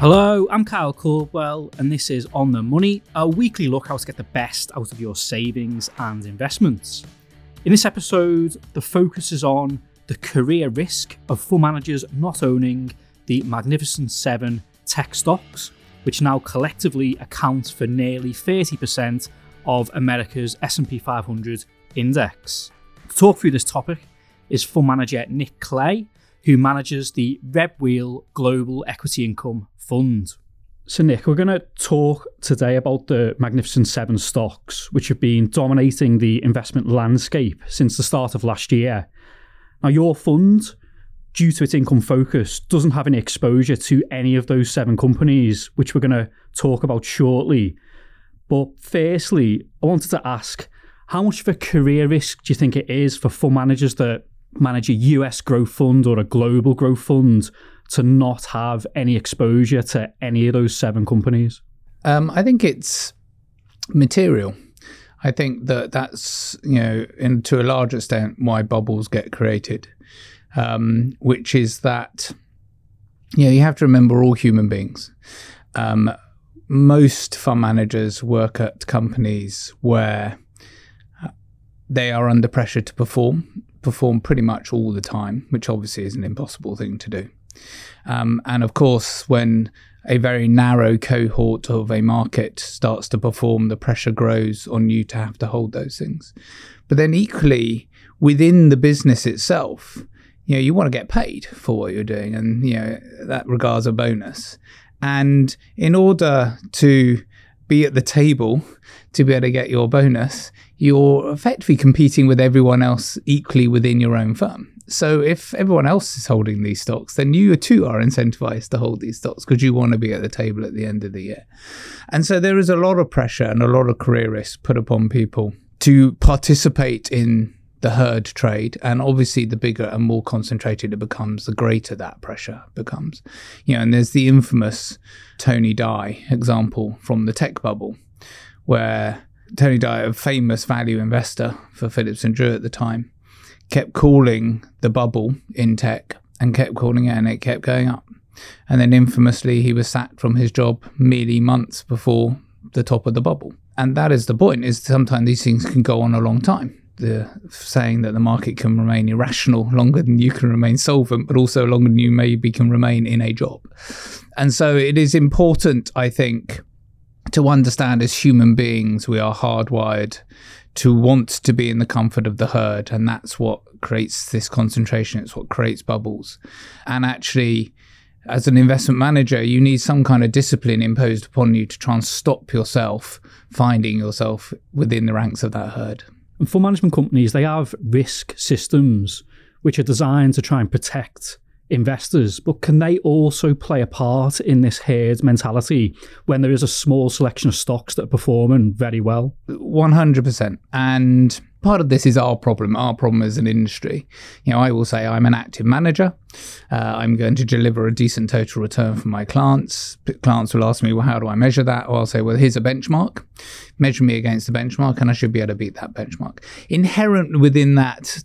Hello, I'm Kyle Caldwell, and this is On the Money, a weekly look how to get the best out of your savings and investments. In this episode, the focus is on the career risk of fund managers not owning the Magnificent Seven tech stocks, which now collectively account for nearly 30% of America's S&P 500 index. To talk through this topic is fund manager Nick Clay, who manages the Rebwheel Global Equity Income Fund. So Nick, we're going to talk today about the Magnificent Seven stocks, which have been dominating the investment landscape since the start of last year. Now, your fund, due to its income focus, doesn't have any exposure to any of those seven companies, which we're going to talk about shortly. But firstly, I wanted to ask, how much of a career risk do you think it is for fund managers that manage a US growth fund or a global growth fund to not have any exposure to any of those seven companies? I think it's material. I think that's, to a large extent why bubbles get created, which is that, you have to remember all human beings. Most fund managers work at companies where they are under pressure to perform pretty much all the time, which obviously is an impossible thing to do. And of course, when a very narrow cohort of a market starts to perform, the pressure grows on you to have to hold those things. But then equally, within the business itself, you want to get paid for what you're doing, and that regards a bonus. And in order to be at the table to be able to get your bonus, you're effectively competing with everyone else equally within your own firm. So if everyone else is holding these stocks, then you too are incentivized to hold these stocks because you want to be at the table at the end of the year. And so there is a lot of pressure and a lot of career risk put upon people to participate in the herd trade. And obviously the bigger and more concentrated it becomes, the greater that pressure becomes. And there's the infamous Tony Dye example from the tech bubble, where Tony Dye, a famous value investor for Phillips and Drew at the time, kept calling the bubble in tech and kept calling it, and it kept going up. And then infamously, he was sacked from his job merely months before the top of the bubble. And that is the point, is sometimes these things can go on a long time. The saying that the market can remain irrational longer than you can remain solvent, but also longer than you maybe can remain in a job. And so it is important, I think, to understand as human beings, we are hardwired to want to be in the comfort of the herd. And that's what creates this concentration. It's what creates bubbles. And actually, as an investment manager, you need some kind of discipline imposed upon you to try and stop yourself finding yourself within the ranks of that herd. And fund management companies, they have risk systems which are designed to try and protect investors, but can they also play a part in this herd mentality when there is a small selection of stocks that are performing very well? 100%. And part of this is our problem as an industry. I will say I'm an active manager. I'm going to deliver a decent total return for my clients. Clients will ask me, well, how do I measure that? Or I'll say, well, here's a benchmark. Measure me against the benchmark, and I should be able to beat that benchmark. Inherent within that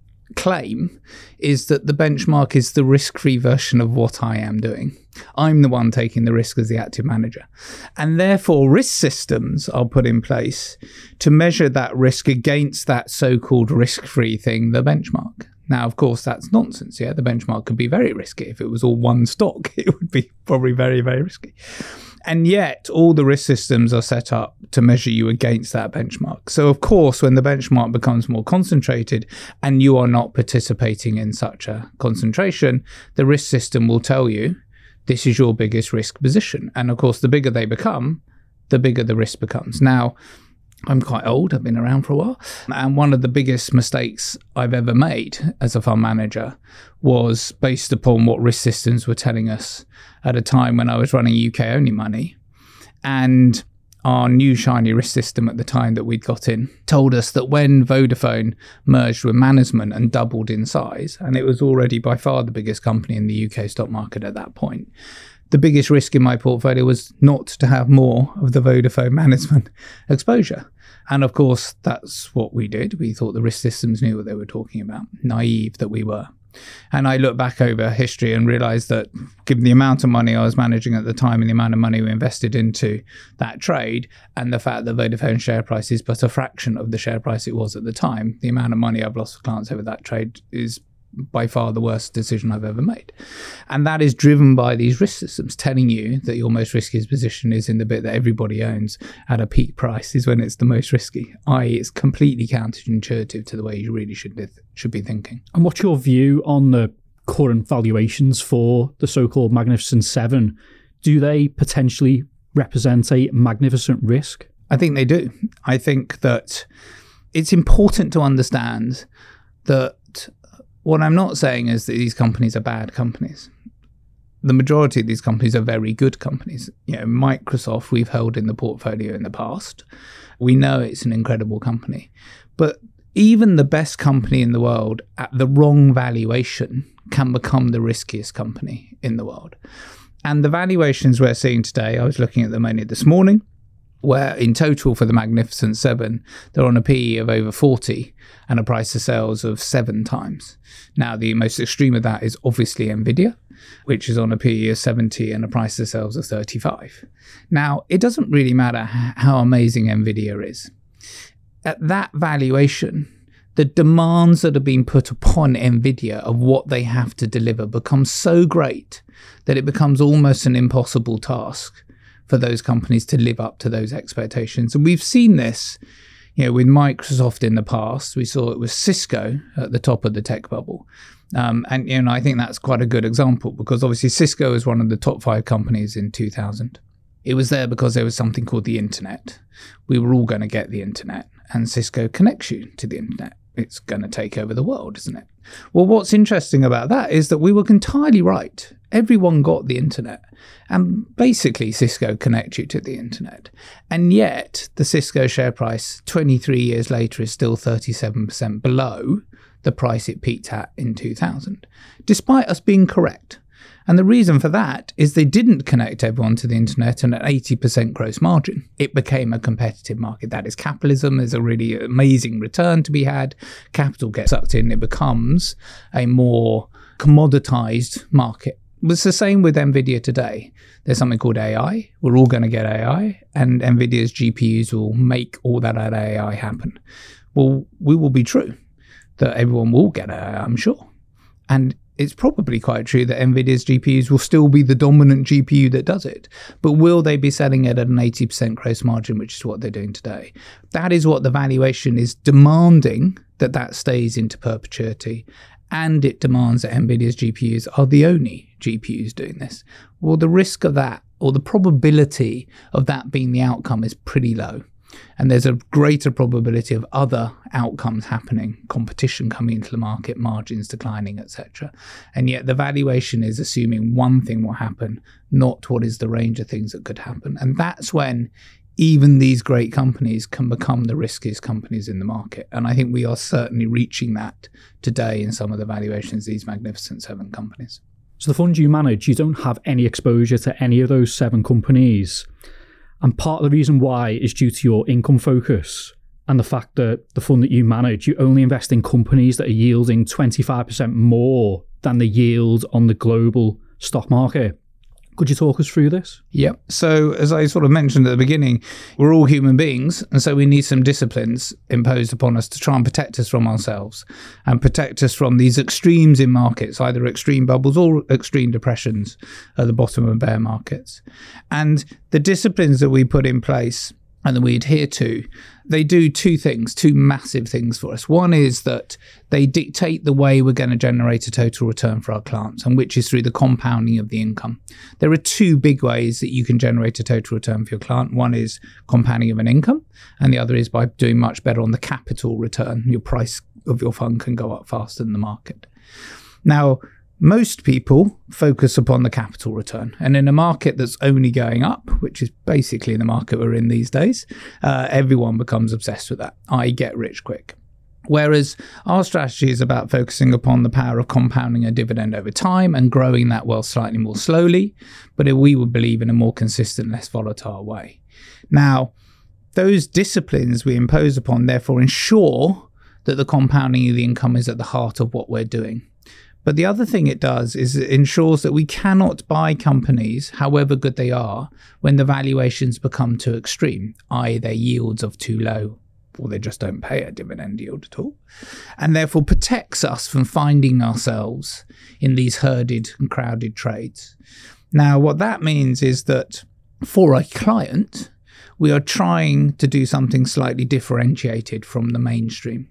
claim is that the benchmark is the risk-free version of what I am doing. I'm the one taking the risk as the active manager. And therefore, risk systems are put in place to measure that risk against that so-called risk-free thing, the benchmark. Now, of course, that's nonsense. The benchmark could be very risky. If it was all one stock, it would be probably very, very risky. And yet, all the risk systems are set up to measure you against that benchmark. So, of course, when the benchmark becomes more concentrated and you are not participating in such a concentration, the risk system will tell you, this is your biggest risk position. And, of course, the bigger they become, the bigger the risk becomes. Now, I'm quite old. I've been around for a while. And one of the biggest mistakes I've ever made as a fund manager was based upon what risk systems were telling us at a time when I was running UK-only money. And our new shiny risk system at the time that we'd got in told us that when Vodafone merged with Management and doubled in size, and it was already by far the biggest company in the UK stock market at that point, the biggest risk in my portfolio was not to have more of the Vodafone Management exposure. And of course, that's what we did. We thought the risk systems knew what they were talking about, naive that we were. And I look back over history and realize that given the amount of money I was managing at the time and the amount of money we invested into that trade, and the fact that Vodafone share price is but a fraction of the share price it was at the time, the amount of money I've lost with clients over that trade is by far the worst decision I've ever made. And that is driven by these risk systems telling you that your most riskiest position is in the bit that everybody owns at a peak price is when it's the most risky, i.e. it's completely counterintuitive to the way you really should be thinking. And what's your view on the current valuations for the so-called Magnificent Seven? Do they potentially represent a magnificent risk? I think they do. I think that it's important to understand that what I'm not saying is that these companies are bad companies. The majority of these companies are very good companies. Microsoft we've held in the portfolio in the past. We know it's an incredible company. But even the best company in the world at the wrong valuation can become the riskiest company in the world. And the valuations we're seeing today, I was looking at them only this morning, where in total for the Magnificent Seven, they're on a PE of over 40 and a price to sales of 7 times. Now, the most extreme of that is obviously Nvidia, which is on a PE of 70 and a price to sales of 35. Now, it doesn't really matter how amazing Nvidia is. At that valuation, the demands that are being put upon Nvidia of what they have to deliver become so great that it becomes almost an impossible task for those companies to live up to those expectations. And we've seen this, with Microsoft in the past. We saw it with Cisco at the top of the tech bubble. And I think that's quite a good example because obviously Cisco is one of the top 5 companies in 2000. It was there because there was something called the internet. We were all going to get the internet, and Cisco connects you to the internet. It's going to take over the world, isn't it? Well, what's interesting about that is that we were entirely right. Everyone got the internet. And basically, Cisco connects you to the internet. And yet, the Cisco share price 23 years later is still 37% below the price it peaked at in 2000, despite us being correct. And the reason for that is they didn't connect everyone to the internet and at 80% gross margin. It became a competitive market. That is capitalism. There's a really amazing return to be had. Capital gets sucked in. It becomes a more commoditized market. It's the same with Nvidia today. There's something called AI. We're all going to get AI, and Nvidia's GPUs will make all that AI happen. Well, we will be true that everyone will get AI, I'm sure. And it's probably quite true that Nvidia's GPUs will still be the dominant GPU that does it. But will they be selling it at an 80% gross margin, which is what they're doing today? That is what the valuation is demanding, that stays into perpetuity. And it demands that Nvidia's GPUs are the only GPUs doing this. Well, the risk of that, or the probability of that being the outcome, is pretty low. And there's a greater probability of other outcomes happening, competition coming into the market, margins declining, etc. And yet the valuation is assuming one thing will happen, not what is the range of things that could happen. And that's when even these great companies can become the riskiest companies in the market. And I think we are certainly reaching that today in some of the valuations of these Magnificent Seven companies. So the fund you manage, you don't have any exposure to any of those 7 companies. And part of the reason why is due to your income focus and the fact that the fund that you manage, you only invest in companies that are yielding 25% more than the yield on the global stock market. Could you talk us through this? Yeah. So as I sort of mentioned at the beginning, we're all human beings. And so we need some disciplines imposed upon us to try and protect us from ourselves and protect us from these extremes in markets, either extreme bubbles or extreme depressions at the bottom of bear markets. And the disciplines that we put in place and that we adhere to, they do 2 things, 2 massive things for us. One is that they dictate the way we're going to generate a total return for our clients, and which is through the compounding of the income. There are 2 big ways that you can generate a total return for your client. One is compounding of an income, and the other is by doing much better on the capital return. Your price of your fund can go up faster than the market. Now, most people focus upon the capital return. And in a market that's only going up, which is basically the market we're in these days, everyone becomes obsessed with that. I get rich quick. Whereas our strategy is about focusing upon the power of compounding a dividend over time and growing that wealth slightly more slowly, but we would believe in a more consistent, less volatile way. Now, those disciplines we impose upon therefore ensure that the compounding of the income is at the heart of what we're doing. But the other thing it does is it ensures that we cannot buy companies, however good they are, when the valuations become too extreme, i.e. their yields are too low, or they just don't pay a dividend yield at all, and therefore protects us from finding ourselves in these herded and crowded trades. Now, what that means is that for a client, we are trying to do something slightly differentiated from the mainstream.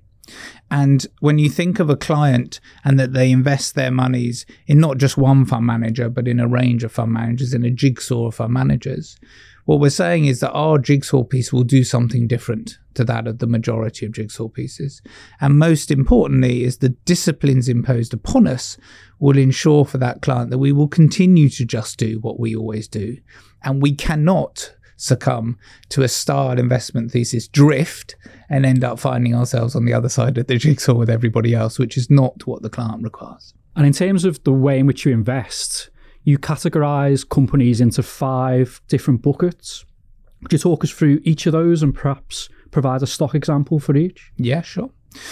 And when you think of a client and that they invest their monies in not just one fund manager, but in a range of fund managers, in a jigsaw of fund managers, what we're saying is that our jigsaw piece will do something different to that of the majority of jigsaw pieces. And most importantly is the disciplines imposed upon us will ensure for that client that we will continue to just do what we always do. And we cannot succumb to a starred investment thesis drift and end up finding ourselves on the other side of the jigsaw with everybody else, which is not what the client requires. And in terms of the way in which you invest, you categorize companies into 5 different buckets. Could you talk us through each of those and perhaps provide a stock example for each? Yeah, sure.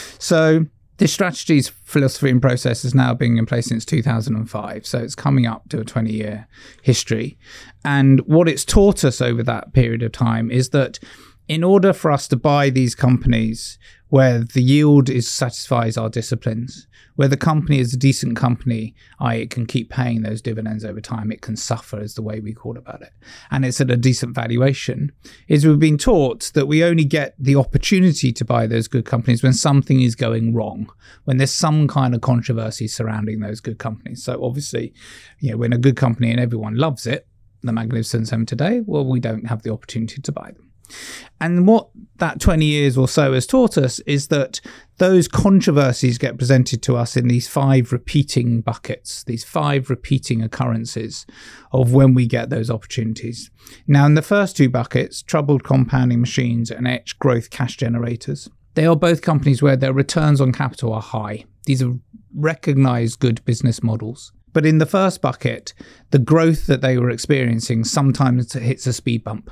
So this strategy's philosophy and process has now been in place since 2005. So it's coming up to a 20-year history. And what it's taught us over that period of time is that in order for us to buy these companies where the yield satisfies our disciplines, where the company is a decent company, i.e. it can keep paying those dividends over time, it can suffer is the way we call about it, and it's at a decent valuation, is we've been taught that we only get the opportunity to buy those good companies when something is going wrong, when there's some kind of controversy surrounding those good companies. So obviously, when a good company and everyone loves it, the Magnificent Seven today, well, we don't have the opportunity to buy them. And what that 20 years or so has taught us is that those controversies get presented to us in these 5 repeating buckets, these 5 repeating occurrences of when we get those opportunities. Now, in the first 2 buckets, troubled compounding machines and etched growth cash generators, they are both companies where their returns on capital are high. These are recognized good business models. But in the first bucket, the growth that they were experiencing sometimes hits a speed bump.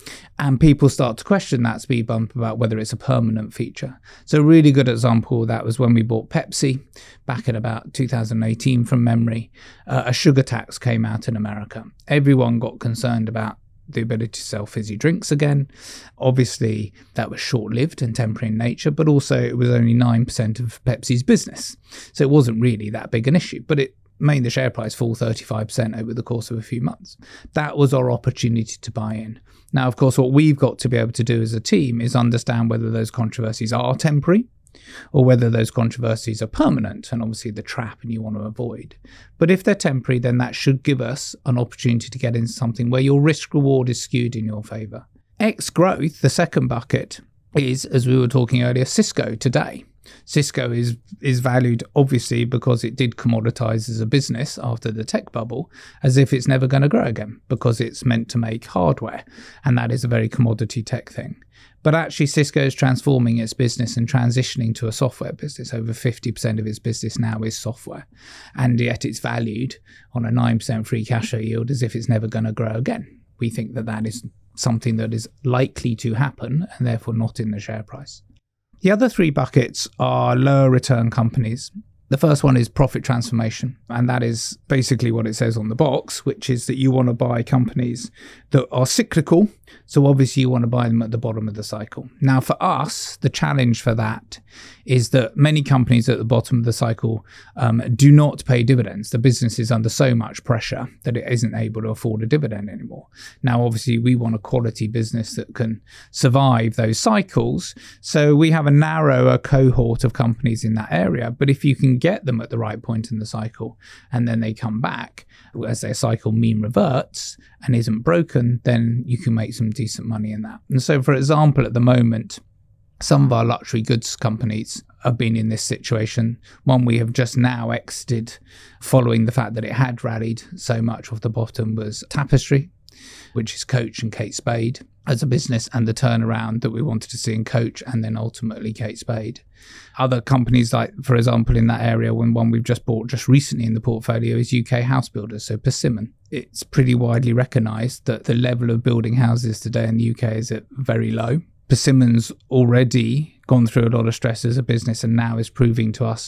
And people start to question that speed bump about whether it's a permanent feature. So a really good example of that was when we bought Pepsi back in about 2018 from memory. A sugar tax came out in America. Everyone got concerned about the ability to sell fizzy drinks again. Obviously, that was short-lived and temporary in nature, but also it was only 9% of Pepsi's business. So it wasn't really that big an issue, but it made the share price fall 35% over the course of a few months. That was our opportunity to buy in. Now, of course, what we've got to be able to do as a team is understand whether those controversies are temporary or whether those controversies are permanent, and obviously the trap and you want to avoid. But if they're temporary, then that should give us an opportunity to get into something where your risk reward is skewed in your favour. X growth, the second bucket, is, as we were talking earlier, Cisco today. Cisco is valued, obviously, because it did commoditize as a business after the tech bubble, as if it's never going to grow again, because it's meant to make hardware, and that is a very commodity tech thing. But actually, Cisco is transforming its business and transitioning to a software business. Over 50% of its business now is software, and yet it's valued on a 9% free cash flow yield as if it's never going to grow again. We think that that is something that is likely to happen, and therefore not in the share price. The other 3 buckets are lower return companies. The first one is profit transformation, and that is basically what it says on the box, which is that you want to buy companies that are cyclical. So obviously you want to buy them at the bottom of the cycle. Now for us, the challenge for that is that many companies at the bottom of the cycle do not pay dividends. The business is under so much pressure that it isn't able to afford a dividend anymore. Now, obviously, we want a quality business that can survive those cycles. So we have a narrower cohort of companies in that area. But if you can get them at the right point in the cycle and then they come back as their cycle mean reverts and isn't broken, then you can make some decent money in that. And so, for example, at the moment, some of our luxury goods companies have been in this situation. One we have just now exited following the fact that it had rallied so much off the bottom was Tapestry, which is Coach and Kate Spade as a business, and the turnaround that we wanted to see in Coach and then ultimately Kate Spade. Other companies, like, for example, in that area, when one we've just bought just recently in the portfolio is UK House Builders, so Persimmon. It's pretty widely recognised that the level of building houses today in the UK is at very low. Persimmon's already gone through a lot of stress as a business and now is proving to us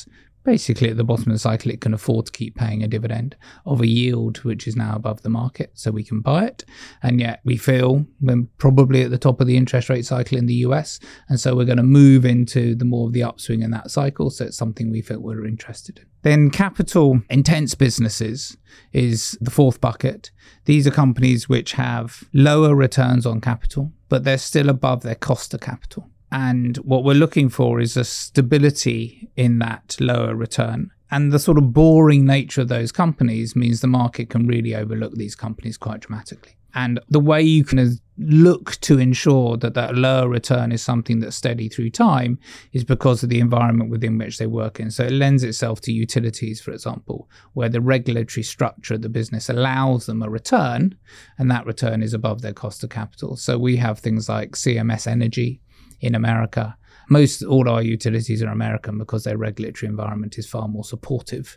basically at the bottom of the cycle, it can afford to keep paying a dividend of a yield which is now above the market, so we can buy it. And yet we feel we're probably at the top of the interest rate cycle in the US, and so we're going to move into the more of the upswing in that cycle, so it's something we feel we're interested in. Then capital intense businesses is the fourth bucket. These are companies which have lower returns on capital, but they're still above their cost of capital. And what we're looking for is a stability in that lower return. And the sort of boring nature of those companies means the market can really overlook these companies quite dramatically. And the way you can look to ensure that that lower return is something that's steady through time is because of the environment within which they work in. So it lends itself to utilities, for example, where the regulatory structure of the business allows them a return, and that return is above their cost of capital. So we have things like CMS Energy in America. All our utilities are American because their regulatory environment is far more supportive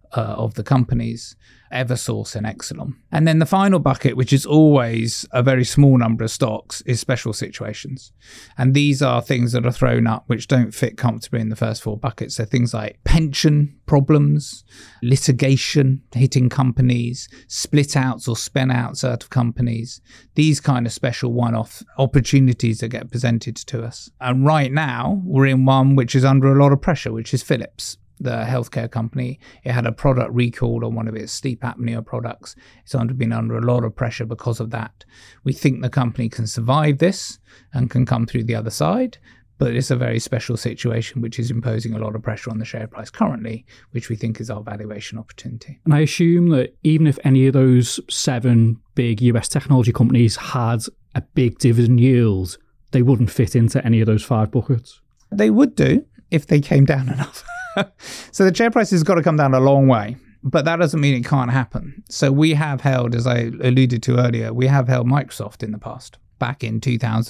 of the companies, Eversource and Exelon. And then the final bucket, which is always a very small number of stocks, is special situations. And these are things that are thrown up which don't fit comfortably in the first four buckets. So things like pension problems, litigation hitting companies, split outs or spin outs out of companies, these kind of special one-off opportunities that get presented to us. And right now we're in one which is under a lot of pressure, which is Philips, the healthcare company. It had a product recalled on one of its sleep apnea products. It's been under a lot of pressure because of that. We think the company can survive this and can come through the other side, but it's a very special situation which is imposing a lot of pressure on the share price currently, which we think is our valuation opportunity. And I assume that even if any of those 7 big US technology companies had a big dividend yield, they wouldn't fit into any of those 5 buckets. They would do if they came down enough. So the share price has got to come down a long way, but that doesn't mean it can't happen. So we have held, as I alluded to earlier, we have held Microsoft in the past, back in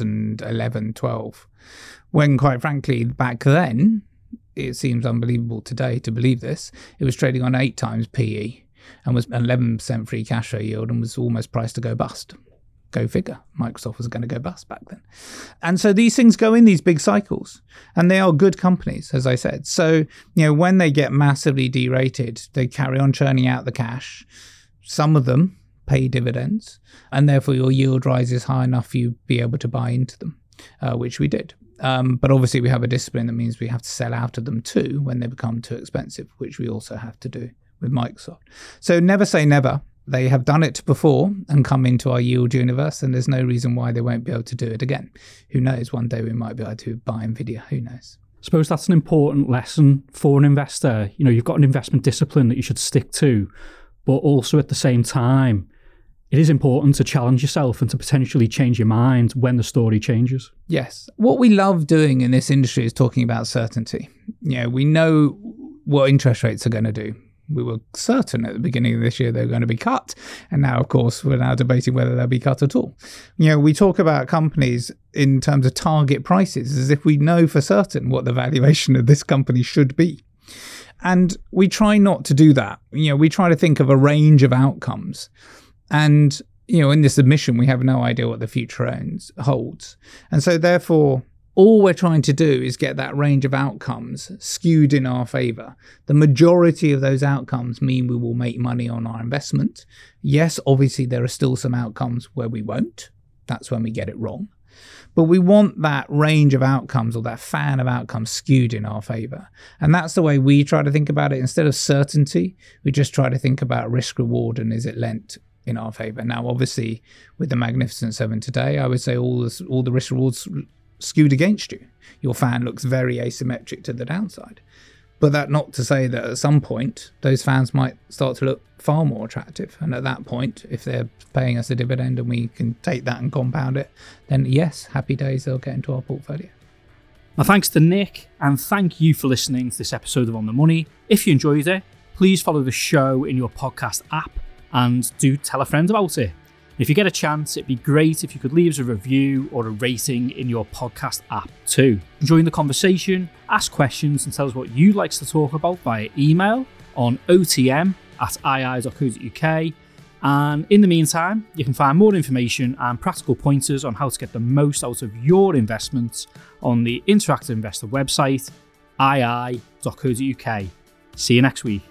2011-12, when quite frankly, back then, it seems unbelievable today to believe this, it was trading on 8 times PE and was 11% free cash flow yield and was almost priced to go bust. Go figure. Microsoft was going to go bust back then. And so these things go in these big cycles, and they are good companies, as I said. So, when they get massively derated, they carry on churning out the cash. Some of them pay dividends, and therefore your yield rises high enough for you to be able to buy into them, which we did. But obviously we have a discipline that means we have to sell out of them too when they become too expensive, which we also have to do with Microsoft. So never say never. They have done it before and come into our yield universe, and there's no reason why they won't be able to do it again. Who knows? One day we might be able to buy Nvidia. Who knows? I suppose that's an important lesson for an investor. You've got an investment discipline that you should stick to, but also at the same time, it is important to challenge yourself and to potentially change your mind when the story changes. Yes. What we love doing in this industry is talking about certainty. We know what interest rates are going to do. We were certain at the beginning of this year they were going to be cut. And now, of course, we're now debating whether they'll be cut at all. We talk about companies in terms of target prices as if we know for certain what the valuation of this company should be. And we try not to do that. We try to think of a range of outcomes. And, in this submission, we have no idea what the future holds. And so, therefore, all we're trying to do is get that range of outcomes skewed in our favour. The majority of those outcomes mean we will make money on our investment. Yes, obviously there are still some outcomes where we won't. That's when we get it wrong. But we want that range of outcomes or that fan of outcomes skewed in our favour. And that's the way we try to think about it. Instead of certainty, we just try to think about risk reward and is it lent in our favour. Now, obviously, with the Magnificent Seven today, I would say all the risk rewards skewed against you. Your fan looks very asymmetric to the downside. But that not to say that at some point, those fans might start to look far more attractive. And at that point, if they're paying us a dividend and we can take that and compound it, then yes, happy days, they'll get into our portfolio. Now, thanks to Nick, and thank you for listening to this episode of On The Money. If you enjoyed it, please follow the show in your podcast app and do tell a friend about it. If you get a chance, it'd be great if you could leave us a review or a rating in your podcast app too. Join the conversation, ask questions and tell us what you'd like us to talk about via email on otm@ii.co.uk. And in the meantime, you can find more information and practical pointers on how to get the most out of your investments on the Interactive Investor website, ii.co.uk. See you next week.